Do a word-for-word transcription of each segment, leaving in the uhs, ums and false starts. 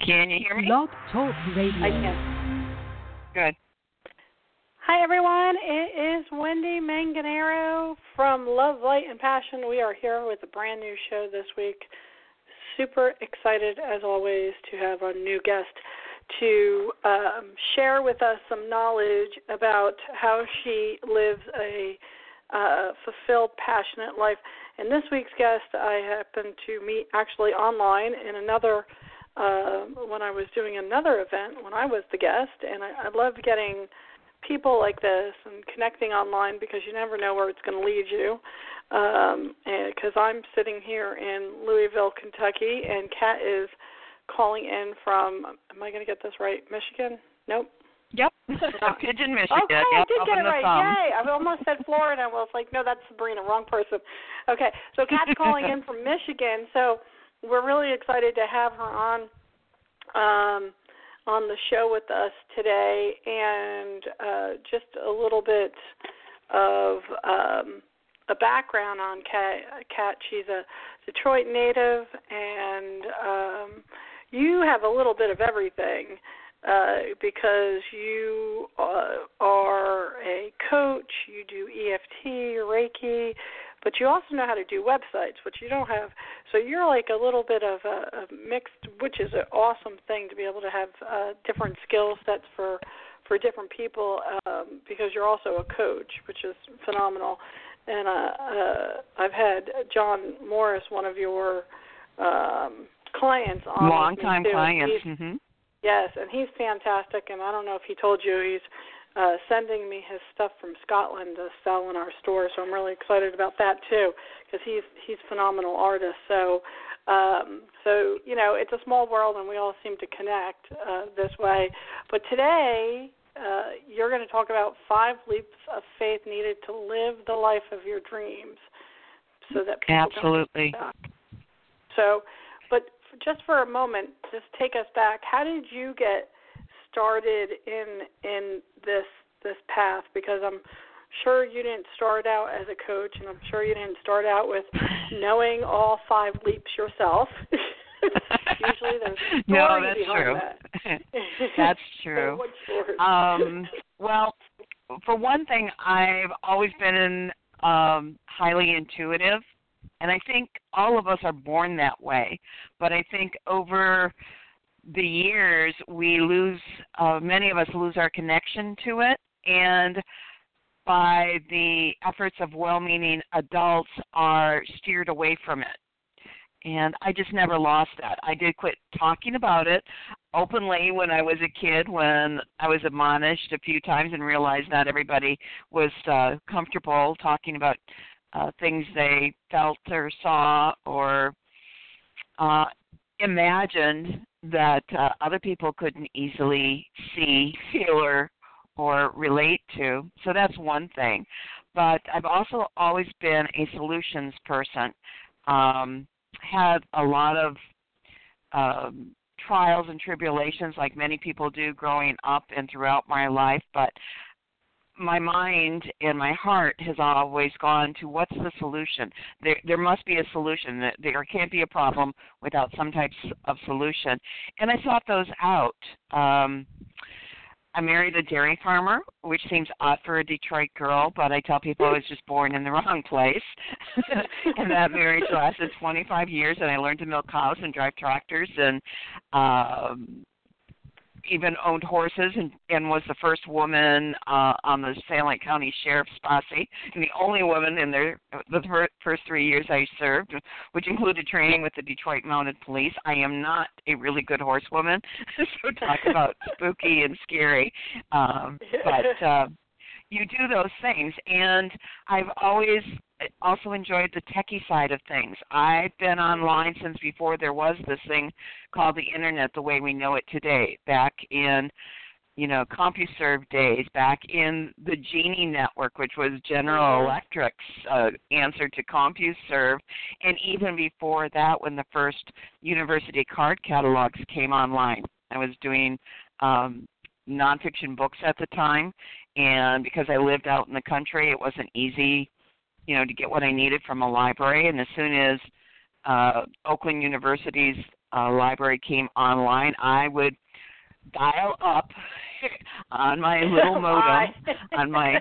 Can you hear me? Blog Talk Radio. I can. Good. Hi, everyone. It is Wendy Manganero from Love, Light, and Passion. We are here with a brand new show this week. Super excited, as always, to have our new guest to um, share with us some knowledge about how she lives a uh, fulfilled, passionate life. And this week's guest, I happened to meet actually online in another, uh, when I was doing another event when I was the guest. And I, I love getting people like this and connecting online because you never know where it's going to lead you. Um, because I'm sitting here in Louisville, Kentucky, and Kat is calling in from, am I going to get this right, Michigan? Nope. Yep. Pigeon, Michigan. Okay, yep, I did get it right. Thumb. Yay. I almost said Florida. I was like, no, that's Sabrina, wrong person. Okay, so Kat's calling in from Michigan, so we're really excited to have her on um, on the show with us today, and uh, just a little bit of um, a background on Kat. Kat, she's a Detroit native, and um, you have a little bit of everything. Uh, because you uh, are a coach, you do E F T, Reiki, but you also know how to do websites, which you don't have. So you're like a little bit of a, a mixed, which is an awesome thing to be able to have uh, different skill sets for, for different people um, because you're also a coach, which is phenomenal. And uh, uh, I've had John Morris, one of your um, clients, on. Long-time clients. Mm-hmm. Yes, and he's fantastic, and I don't know if he told you, he's uh, sending me his stuff from Scotland to sell in our store, so I'm really excited about that too, because he's he's a phenomenal artist. So, um, so you know, it's a small world, and we all seem to connect uh, this way. But today, uh, you're going to talk about five leaps of faith needed to live the life of your dreams, so that people absolutely. Don't get stuck. So, but just for a moment, just take us back. How did you get started in in this this path? Because I'm sure you didn't start out as a coach, and I'm sure you didn't start out with knowing all five leaps yourself. Usually there's a story no, that's behind true. that. That's true. What's yours? Um, well, for one thing, I've always been um, highly intuitive. And I think all of us are born that way. But I think over the years, we lose, uh, many of us lose our connection to it. And by the efforts of well-meaning adults are steered away from it. And I just never lost that. I did quit talking about it openly when I was a kid, when I was admonished a few times and realized not everybody was uh, comfortable talking about Uh, things they felt or saw or uh, imagined that uh, other people couldn't easily see, feel, or, or relate to. So that's one thing. But I've also always been a solutions person. Um, had a lot of um, trials and tribulations like many people do growing up and throughout my life, but my mind and my heart has always gone to what's the solution. There there must be a solution. There can't be a problem without some types of solution. And I sought those out. Um, I married a dairy farmer, which seems odd for a Detroit girl, but I tell people I was just born in the wrong place. And that marriage lasted twenty-five years, and I learned to milk cows and drive tractors and um even owned horses and, and was the first woman uh, on the Salem County Sheriff's Posse and the only woman in their, the first three years I served, which included training with the Detroit Mounted Police. I am not a really good horsewoman, so talk about spooky and scary. Um, but uh, you do those things, and I've always also enjoyed the techie side of things. I've been online since before there was this thing called the Internet the way we know it today, back in, you know, CompuServe days, back in the Genie network, which was General Electric's uh, answer to CompuServe, and even before that when the first university card catalogs came online. I was doing um, nonfiction books at the time, and because I lived out in the country, it wasn't easy, you know, to get what I needed from a library. And as soon as uh, Oakland University's uh, library came online, I would dial up on my little modem on my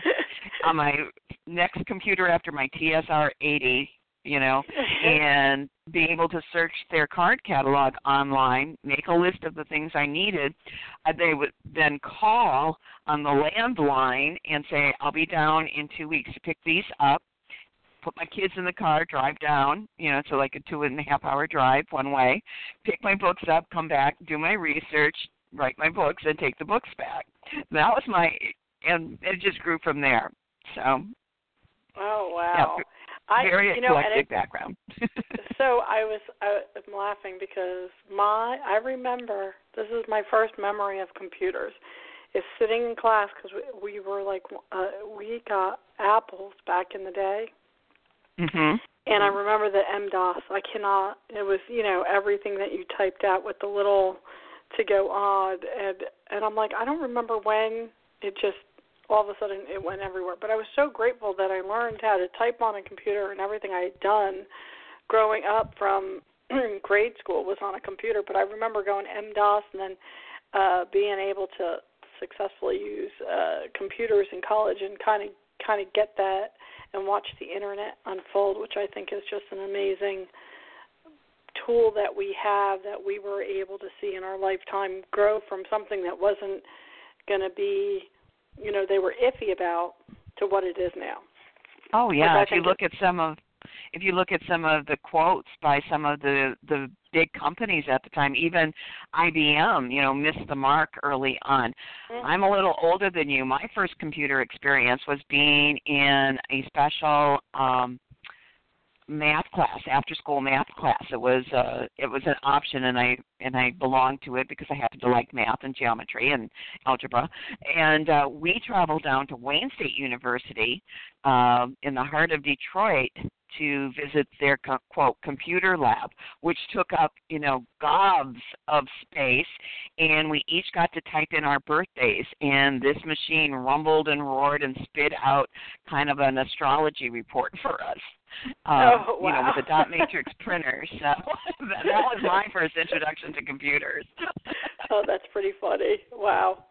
on my next computer after my T S R eighty, you know, and be able to search their card catalog online, make a list of the things I needed. Uh, they would then call on the landline and say, I'll be down in two weeks to pick these up, put my kids in the car, drive down, you know, so like a two and a half hour drive one way, pick my books up, come back, do my research, write my books, and take the books back. That was my, and it just grew from there. So. Oh, wow. Yeah, I, very you know, eclectic it, background. So I was I, I'm laughing because my I remember this is my first memory of computers is sitting in class because we, we were like uh, we got apples back in the day, mhm. And I remember the M DOS. I cannot. It was you know everything that you typed out with the little to go odd and and I'm like I don't remember when it just. All of a sudden it went everywhere. But I was so grateful that I learned how to type on a computer and everything I had done growing up from grade school was on a computer. But I remember going M DOS and then uh, being able to successfully use uh, computers in college and kind of kind of get that and watch the internet unfold, which I think is just an amazing tool that we have that we were able to see in our lifetime grow from something that wasn't going to be you know, they were iffy about to what it is now. Oh yeah, if you look at some of if you look at some of the quotes by some of the the big companies at the time, even I B M, you know, missed the mark early on. Mm-hmm. I'm a little older than you. My first computer experience was being in a special um math class, after school math class. It was uh it was an option and I and I belonged to it because I happened to like math and geometry and algebra. And uh we traveled down to Wayne State University um in the heart of Detroit to visit their co- quote computer lab, which took up, you know, gobs of space, and we each got to type in our birthdays, and this machine rumbled and roared and spit out kind of an astrology report for us. Um, oh, wow. You know, with a dot matrix printer. So that, that was my first introduction to computers. Oh, that's pretty funny. Wow.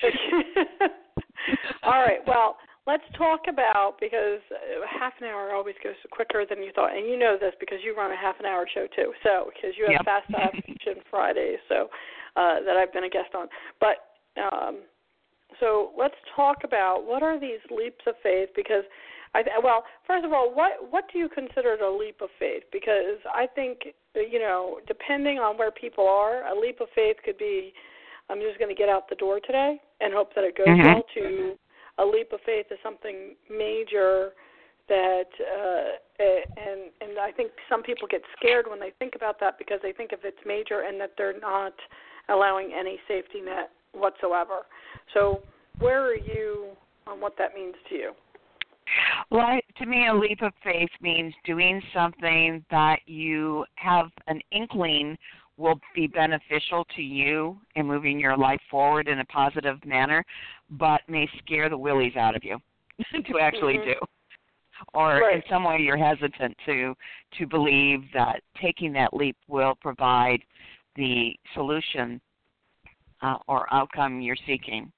All right. Well, let's talk about, because half an hour always goes quicker than you thought, and you know this because you run a half an hour show too. So because you have yep. Fast Action Fridays, so uh, that I've been a guest on. But um, so let's talk about what are these leaps of faith, because I, well, first of all, what what do you consider a leap of faith? Because I think, you know, depending on where people are, a leap of faith could be, I'm just going to get out the door today and hope that it goes mm-hmm. well, to a leap of faith is something major that, uh, and and I think some people get scared when they think about that because they think if it's major and that they're not allowing any safety net whatsoever. So where are you on what that means to you? Well, I, to me, a leap of faith means doing something that you have an inkling will be beneficial to you in moving your life forward in a positive manner, but may scare the willies out of you to actually mm-hmm. do. Or right. in some way you're hesitant to to believe that taking that leap will provide the solution uh, or outcome you're seeking.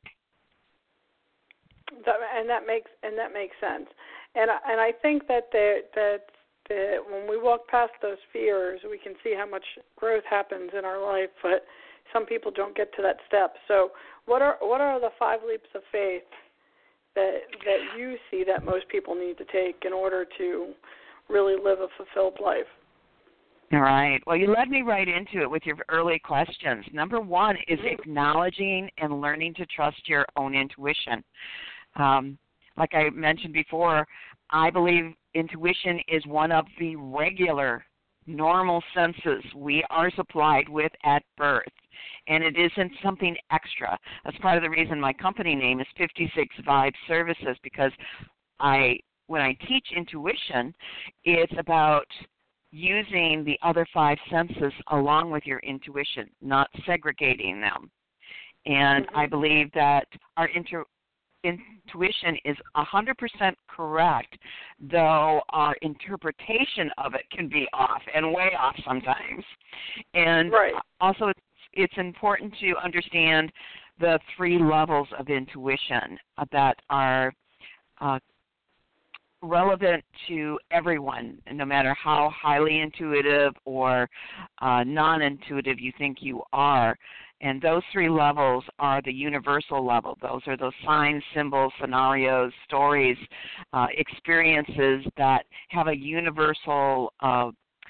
That, and that makes and that makes sense, and I, and I think that the, that the, when we walk past those fears, we can see how much growth happens in our life. But some people don't get to that step. So, what are what are the five leaps of faith that that you see that most people need to take in order to really live a fulfilled life? All right. Well, you led me right into it with your early questions. Number one is acknowledging and learning to trust your own intuition. Um, like I mentioned before, I believe intuition is one of the regular, normal senses we are supplied with at birth, and it isn't something extra. That's part of the reason my company name is fifty-six Vibe Services, because I, when I teach intuition, it's about using the other five senses along with your intuition, not segregating them. And mm-hmm. I believe that our intu- intuition is one hundred percent correct, though our interpretation of it can be off and way off sometimes. And right. also it's, it's important to understand the three levels of intuition that are uh, relevant to everyone, no matter how highly intuitive or uh, non-intuitive you think you are. And those three levels are the universal level. Those are those signs, symbols, scenarios, stories, uh, experiences that have a universal uh,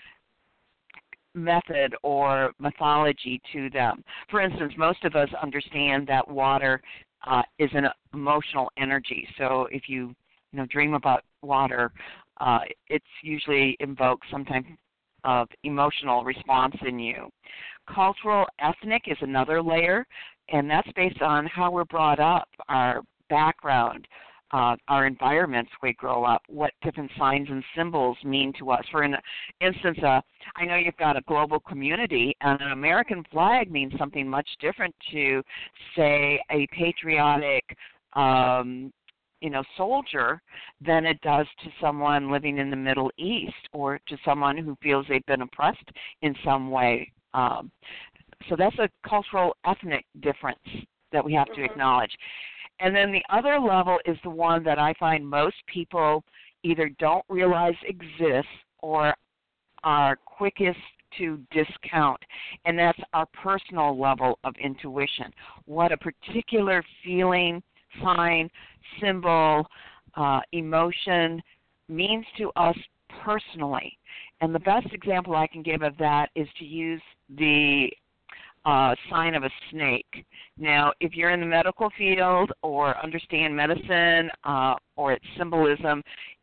method or mythology to them. For instance, most of us understand that water uh, is an emotional energy. So if you you know dream about water, uh, it's usually invokes some type of emotional response in you. Cultural, ethnic is another layer, and that's based on how we're brought up, our background, uh, our environments we grow up, what different signs and symbols mean to us. For an instance, uh, I know you've got a global community, and an American flag means something much different to, say, a patriotic um, you know, soldier than it does to someone living in the Middle East or to someone who feels they've been oppressed in some way. Um, so that's a cultural, ethnic difference that we have to mm-hmm. acknowledge. And then the other level is the one that I find most people either don't realize exists or are quickest to discount, and that's our personal level of intuition. What a particular feeling, sign, symbol, uh, emotion means to us personally. And the best example I can give of that is to use the uh, sign of a snake. Now, if you're in the medical field or understand medicine uh, or its symbolism,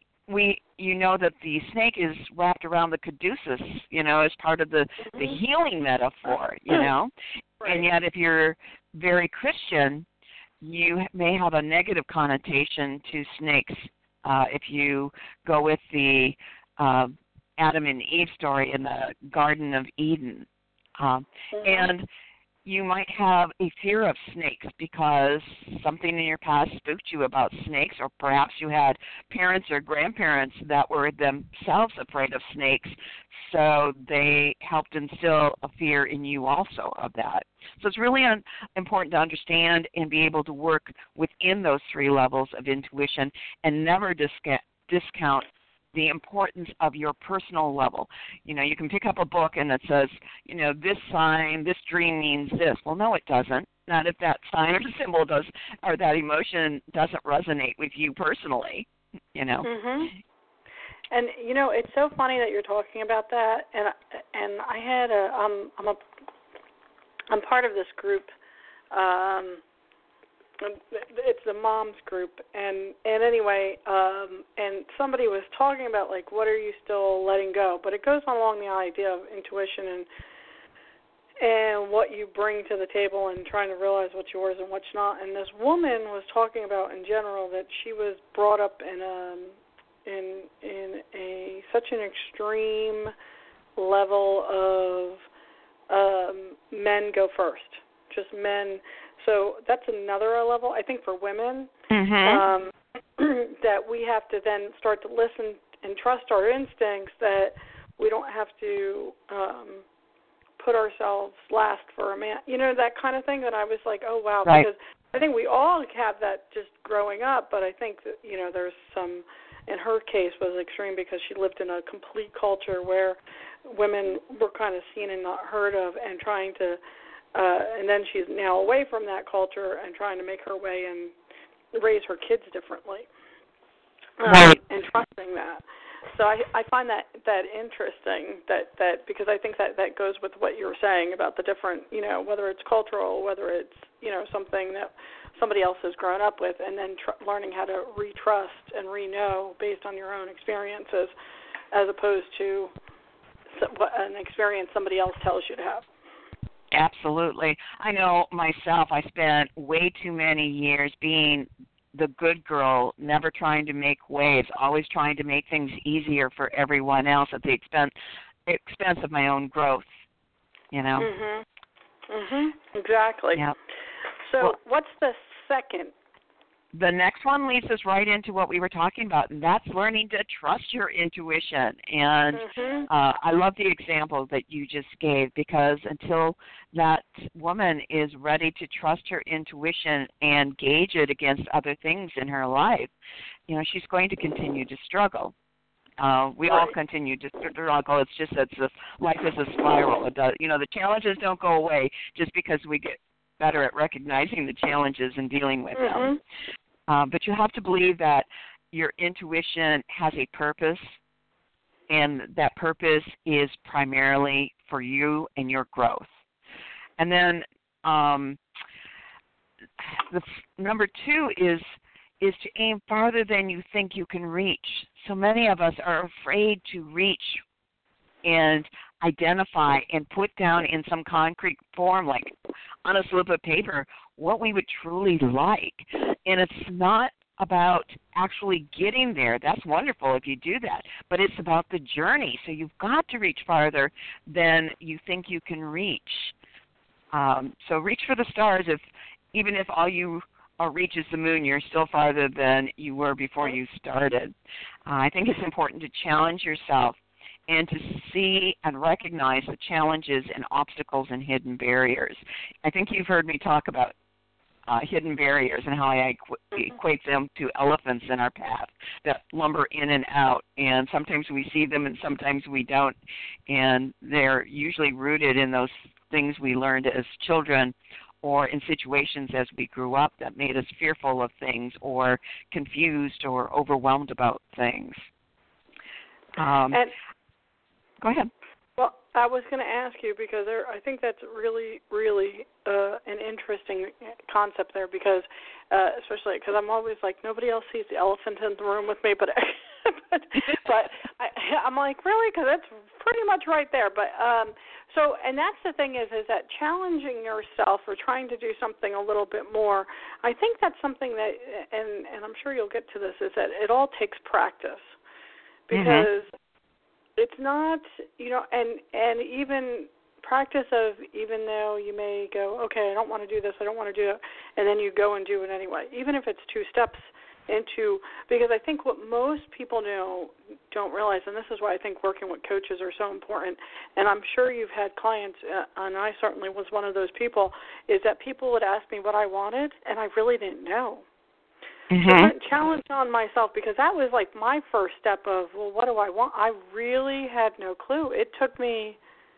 we you know that the snake is wrapped around the caduceus, you know, as part of the, mm-hmm. the healing metaphor, you know. Right. And yet if you're very Christian, you may have a negative connotation to snakes uh, if you go with the uh, Adam and Eve story in the Garden of Eden. Um, mm-hmm. And you might have a fear of snakes because something in your past spooked you about snakes, or perhaps you had parents or grandparents that were themselves afraid of snakes, so they helped instill a fear in you also of that. So it's really un- important to understand and be able to work within those three levels of intuition and never disca- discount the importance of your personal level. You know, you can pick up a book and it says, you know, this sign, this dream means this. Well, no, it doesn't. Not if that sign or symbol does, or that emotion doesn't resonate with you personally, you know. Mhm. And you know, it's so funny that you're talking about that. And and I had a um I'm a I'm part of this group. Um, it's the moms group, and and anyway, um, and somebody was talking about like what are you still letting go, but it goes along the idea of intuition and and what you bring to the table and trying to realize what's yours and what's not. And this woman was talking about in general that she was brought up in a in in a such an extreme level of um, men go first, just men. So that's another level, I think, for women, mm-hmm. um, that we have to then start to listen and trust our instincts, that we don't have to um, put ourselves last for a man. You know, that kind of thing that I was like, oh, wow. Right. Because I think we all have that just growing up, but I think that, you know, there's some, in her case, was extreme because she lived in a complete culture where women were kind of seen and not heard of, and trying to Uh, and then she's now away from that culture and trying to make her way and raise her kids differently, um, right. and trusting that. So I, I find that, that interesting, that, that because I think that, that goes with what you were saying about the different, you know, whether it's cultural, whether it's, you know, something that somebody else has grown up with, and then tr- learning how to retrust and re-know based on your own experiences, as opposed to an experience somebody else tells you to have. Absolutely. I know myself, I spent way too many years being the good girl, never trying to make waves, always trying to make things easier for everyone else at the expense expense of my own growth, you know? Mhm. Mhm. Exactly. Yep. So well, what's the second the next one leads us right into what we were talking about, and that's learning to trust your intuition. And mm-hmm. uh, I love the example that you just gave, because until that woman is ready to trust her intuition and gauge it against other things in her life, you know, she's going to continue to struggle. Uh, we right. all continue to struggle. It's just that the, life is a spiral. It does, you know, the challenges don't go away just because we get better at recognizing the challenges and dealing with mm-hmm. them. Um, but you have to believe that your intuition has a purpose, and that purpose is primarily for you and your growth. And then um, the number two is is to aim farther than you think you can reach. So many of us are afraid to reach and identify and put down in some concrete form, like on a slip of paper, what we would truly like. And it's not about actually getting there. That's wonderful if you do that. But it's about the journey. So you've got to reach farther than you think you can reach. Um, so reach for the stars. If even if all you uh, reach is the moon, you're still farther than you were before you started. Uh, I think it's important to challenge yourself and to see and recognize the challenges and obstacles and hidden barriers. I think you've heard me talk about uh, hidden barriers and how I equ- equate them to elephants in our path that lumber in and out. And sometimes we see them and sometimes we don't. And they're usually rooted in those things we learned as children or in situations as we grew up that made us fearful of things or confused or overwhelmed about things. Um, and Go ahead. Well, I was going to ask you because there, I think that's really, really uh, an interesting concept there because, uh, especially because I'm always like, nobody else sees the elephant in the room with me, but but, but I, I'm like, really? Because that's pretty much right there. But um, so, and that's the thing is, is that challenging yourself or trying to do something a little bit more, I think that's something that, and, and I'm sure you'll get to this, is that it all takes practice because mm-hmm. It's not, you know, and, and even practice of even though you may go, okay, I don't want to do this, I don't want to do it, and then you go and do it anyway, even if it's two steps into, because I think what most people know don't realize, and this is why I think working with coaches are so important, and I'm sure you've had clients, uh, and I certainly was one of those people, is that people would ask me what I wanted, and I really didn't know. Mm-hmm. So I went challenge on myself because that was like my first step of, well, what do I want? I really had no clue. It took me,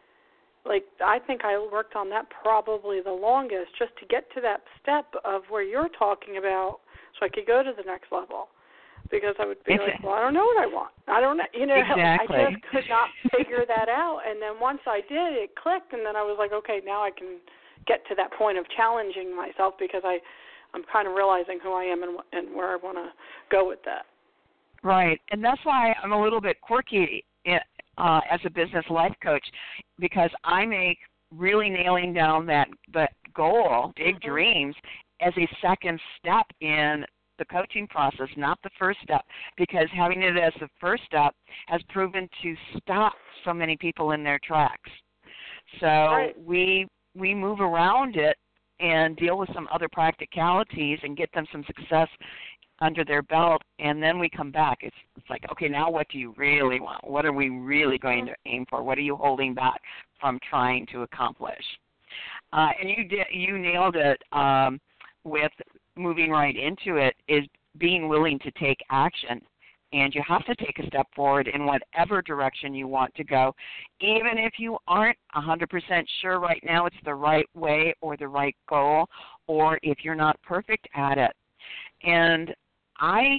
like, I think I worked on that probably the longest just to get to that step of where you're talking about so I could go to the next level. Because I would be it's like, well, I don't know what I want. I don't know. You know, exactly. I just could not figure that out. And then once I did, it clicked, and then I was like, okay, now I can get to that point of challenging myself because I – I'm kind of realizing who I am and, and where I want to go with that. Right, and that's why I'm a little bit quirky uh, as a business life coach because I make really nailing down that, that goal, big mm-hmm. dreams, as a second step in the coaching process, not the first step, because having it as the first step has proven to stop so many people in their tracks. So right. we we move around it and deal with some other practicalities and get them some success under their belt, and then we come back. It's, it's like, okay, now what do you really want? What are we really going to aim for? What are you holding back from trying to accomplish? Uh, and you did, you nailed it um, with moving right into it, is being willing to take action. And you have to take a step forward in whatever direction you want to go, even if you aren't one hundred percent sure right now it's the right way or the right goal, or if you're not perfect at it. And I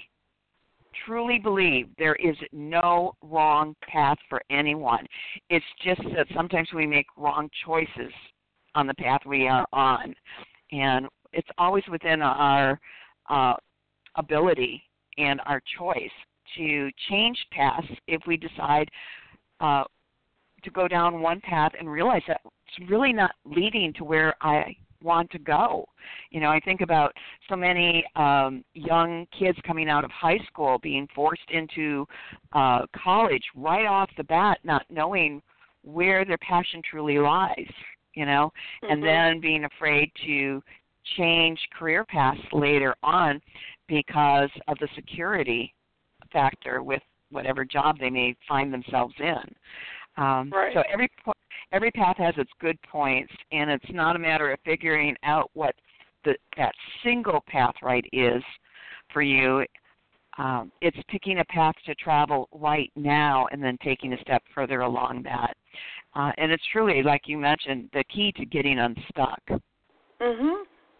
truly believe there is no wrong path for anyone. It's just that sometimes we make wrong choices on the path we are on. And it's always within our uh, ability and our choice to change paths if we decide uh, to go down one path and realize that it's really not leading to where I want to go. You know, I think about so many um, young kids coming out of high school being forced into uh, college right off the bat, not knowing where their passion truly lies, you know, mm-hmm. and then being afraid to change career paths later on because of the security factor with whatever job they may find themselves in. Um, right. So every every path has its good points, and it's not a matter of figuring out what the, that single path right is for you. Um, it's picking a path to travel right now and then taking a step further along that. Uh, and it's truly, like you mentioned, the key to getting unstuck. Mhm.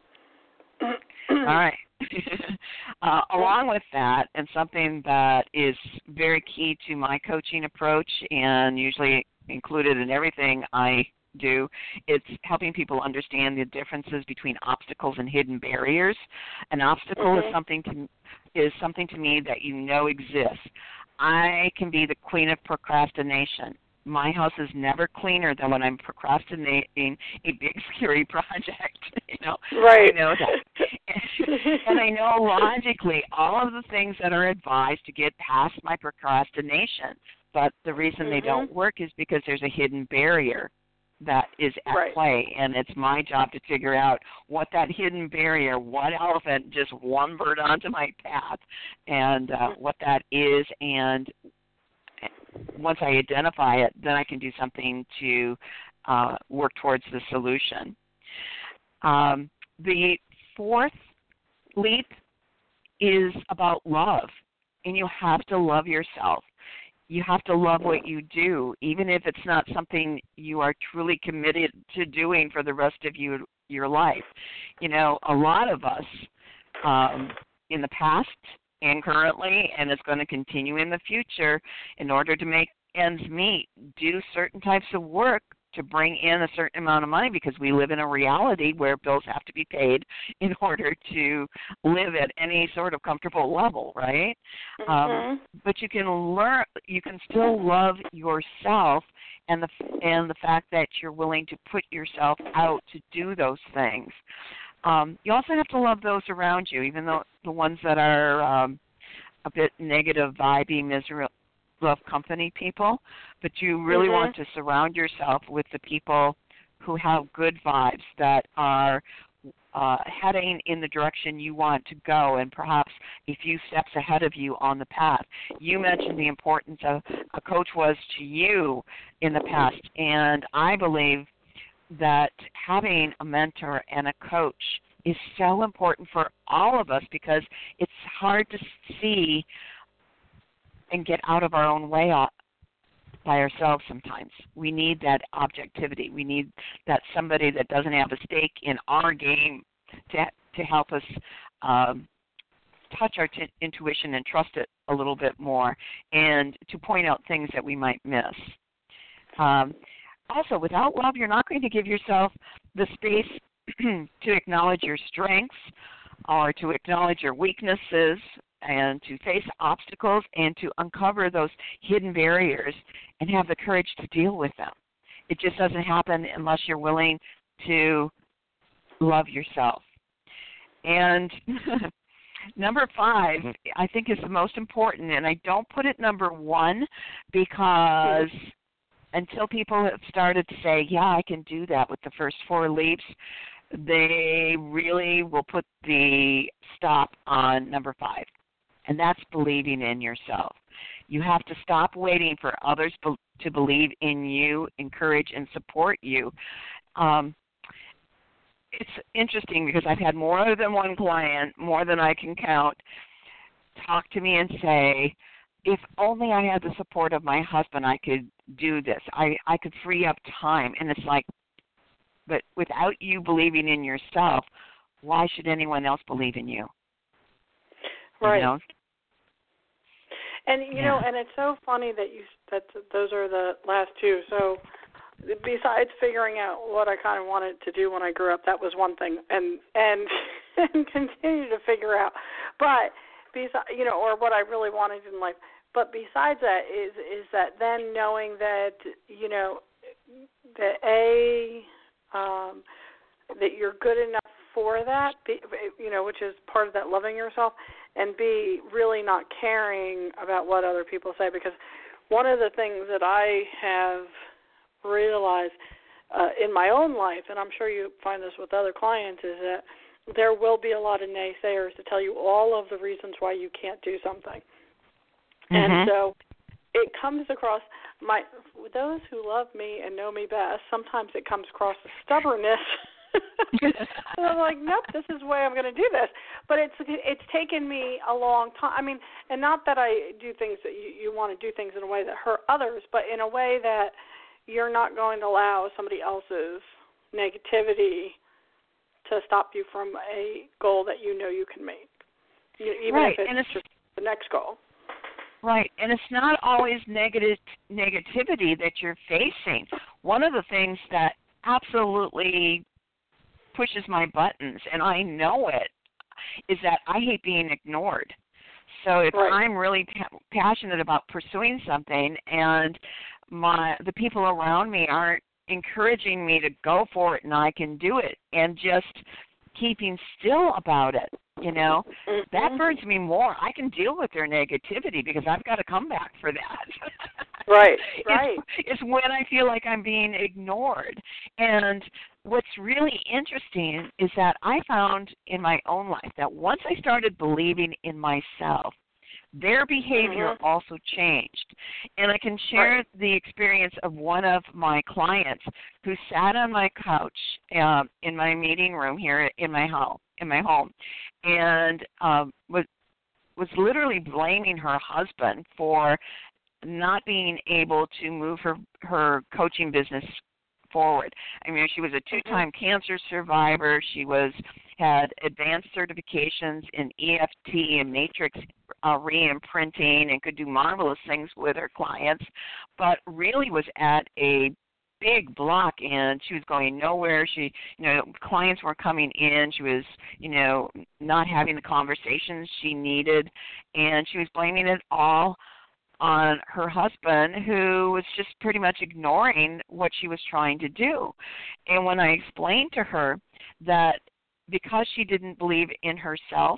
All right. uh, along with that, and something that is very key to my coaching approach and usually included in everything I do, it's helping people understand the differences between obstacles and hidden barriers. An obstacle mm-hmm. is something to is something to me that you know exists. I can be the queen of procrastination. My house is never cleaner than when I'm procrastinating a big scary project. you know, right. I know that, and I know logically all of the things that are advised to get past my procrastination. But the reason mm-hmm. they don't work is because there's a hidden barrier that is at right. play, and it's my job to figure out what that hidden barrier, what elephant just lumbered onto my path, and uh, what that is, and once I identify it, then I can do something to uh, work towards the solution. Um, the fourth leap is about love, and you have to love yourself. You have to love what you do, even if it's not something you are truly committed to doing for the rest of you, your life. You know, a lot of us um, in the past and currently, and it's going to continue in the future, in order to make ends meet, do certain types of work to bring in a certain amount of money, because we live in a reality where bills have to be paid in order to live at any sort of comfortable level, right? Mm-hmm. Um, but you can learn, you can still love yourself, and the and the fact that you're willing to put yourself out to do those things. Um, you also have to love those around you, even though the ones that are um, a bit negative, vibey, miserable, love company people, but you really mm-hmm. want to surround yourself with the people who have good vibes, that are uh, heading in the direction you want to go, and perhaps a few steps ahead of you on the path. You mentioned the importance of a coach was to you in the past, and I believe that having a mentor and a coach is so important for all of us, because it's hard to see and get out of our own way by ourselves sometimes. We need that objectivity. We need that somebody that doesn't have a stake in our game to to help us um, touch our t- intuition and trust it a little bit more, and to point out things that we might miss. Um, also, without love, you're not going to give yourself the space to acknowledge your strengths or to acknowledge your weaknesses, and to face obstacles and to uncover those hidden barriers and have the courage to deal with them. It just doesn't happen unless you're willing to love yourself. And number five, I think, is the most important, and I don't put it number one because until people have started to say, yeah, I can do that with the first four leaps, they really will put the stop on number five. And that's believing in yourself. You have to stop waiting for others be- to believe in you, encourage, and support you. Um, it's interesting because I've had more than one client, more than I can count, talk to me and say, if only I had the support of my husband, I could do this. I, I could free up time. And it's like, but without you believing in yourself, why should anyone else believe in you? Right. You know? And you yeah. know, and it's so funny that you that those are the last two. So besides figuring out what I kind of wanted to do when I grew up, that was one thing, and and, and continue to figure out. But besides, you know, or what I really wanted in life. But besides that is is that then knowing that you know that a um, that you're good enough for that, you know, which is part of that loving yourself, and B, really not caring about what other people say. Because one of the things that I have realized uh, in my own life, and I'm sure you find this with other clients, is that there will be a lot of naysayers to tell you all of the reasons why you can't do something. Mm-hmm. And so it comes across, my those who love me and know me best, sometimes it comes across as stubbornness. And I'm like, nope, this is the way I'm going to do this. But it's it's taken me a long time. I mean, and not that I do things that you, you want to do things in a way that hurt others, but in a way that you're not going to allow somebody else's negativity to stop you from a goal that you know you can make, you, even right. if it's, and it's just the next goal. Right, and it's not always negative negativity that you're facing. One of the things that absolutely pushes my buttons, and I know it, is that I hate being ignored. So if right. I'm really pa- passionate about pursuing something, and my the people around me aren't encouraging me to go for it and I can do it, and just keeping still about it, you know, mm-hmm. that burns me more. I can deal with their negativity because I've got to come back for that. Right, it's, right. It's when I feel like I'm being ignored. And what's really interesting is that I found in my own life that once I started believing in myself, their behavior mm-hmm. also changed. And I can share right. the experience of one of my clients who sat on my couch uh, in my meeting room here in my home, in my home, and um, was was literally blaming her husband for not being able to move her her coaching business forward. I mean, she was a two-time mm-hmm. cancer survivor. She was had advanced certifications in E F T and matrix uh, re-imprinting and could do marvelous things with her clients, but really was at a big block, and she was going nowhere. She, you know, clients weren't coming in. She was, you know, not having the conversations she needed, and she was blaming it all on her husband, who was just pretty much ignoring what she was trying to do. And when I explained to her that because she didn't believe in herself,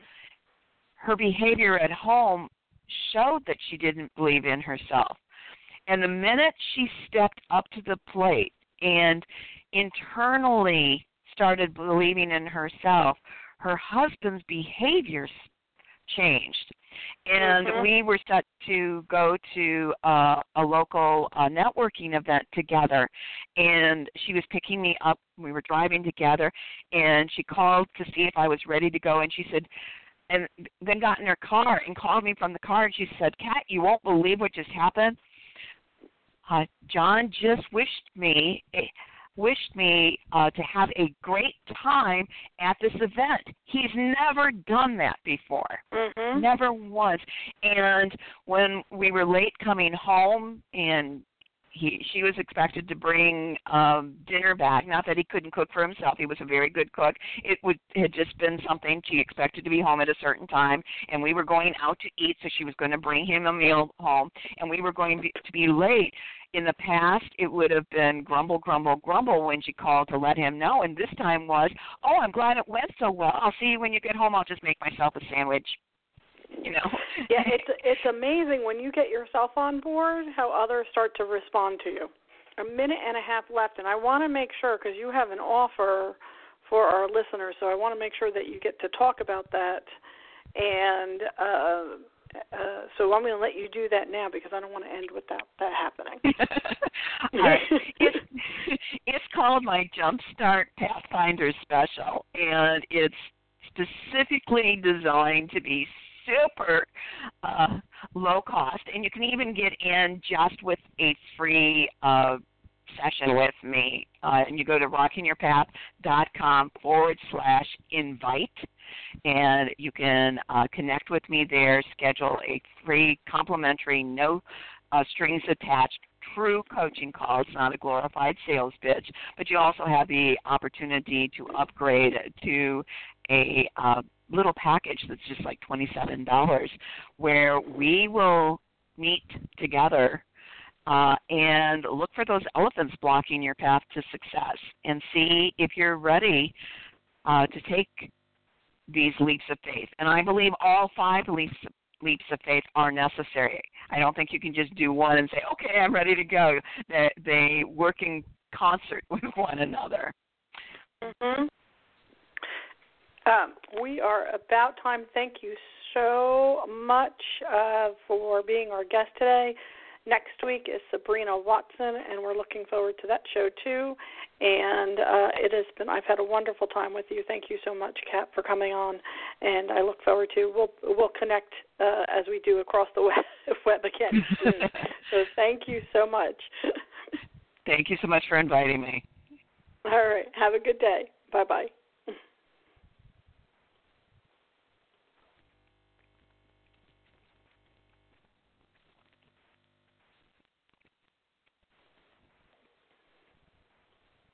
her behavior at home showed that she didn't believe in herself. And the minute she stepped up to the plate and internally started believing in herself, her husband's behaviors changed. And mm-hmm. we were set to go to uh, a local uh, networking event together, and she was picking me up. We were driving together, and she called to see if I was ready to go, and she said, and then got in her car and called me from the car, and she said, Kat, you won't believe what just happened. Uh, John just wished me wished me uh, to have a great time at this event. He's never done that before, mm-hmm. never once. And when we were late coming home, and he she was expected to bring um, dinner back. Not that he couldn't cook for himself; he was a very good cook. It would had just been something she expected to be home at a certain time, and we were going out to eat, so she was going to bring him a meal home, and we were going to be, to be late. In the past, it would have been grumble, grumble, grumble when she called to let him know, and this time was, oh, I'm glad it went so well. I'll see you when you get home. I'll just make myself a sandwich. You know. Yeah, it's it's amazing when you get yourself on board how others start to respond to you. A minute and a half left, and I want to make sure, because you have an offer for our listeners, so I want to make sure that you get to talk about that. And uh, uh, so I'm going to let you do that now, because I don't want to end with that that happening. All right. It's, it's called my Jumpstart Pathfinder Special, and it's specifically designed to be super uh, low cost, and you can even get in just with a free uh, session with me. Uh, and you go to rockingyourpath.com forward slash invite, and you can uh, connect with me there, schedule a free complimentary, no uh, strings attached, true coaching call. It's not a glorified sales pitch, but you also have the opportunity to upgrade to a uh, little package that's just like twenty-seven dollars, where we will meet together uh, and look for those elephants blocking your path to success and see if you're ready uh, to take these leaps of faith. And I believe all five leaps leaps of faith are necessary. I don't think you can just do one and say, okay, I'm ready to go. They, they work in concert with one another. Mm-hmm. Um, we are about time. Thank you so much uh, for being our guest today. Next week is Sabrina Watson, and we're looking forward to that show too. And uh, it has been, I've had a wonderful time with you. Thank you so much, Kat, for coming on. And I look forward to, we'll, we'll connect uh, as we do across the web, web again soon. So thank you so much. Thank you so much for inviting me. All right. Have a good day. Bye-bye.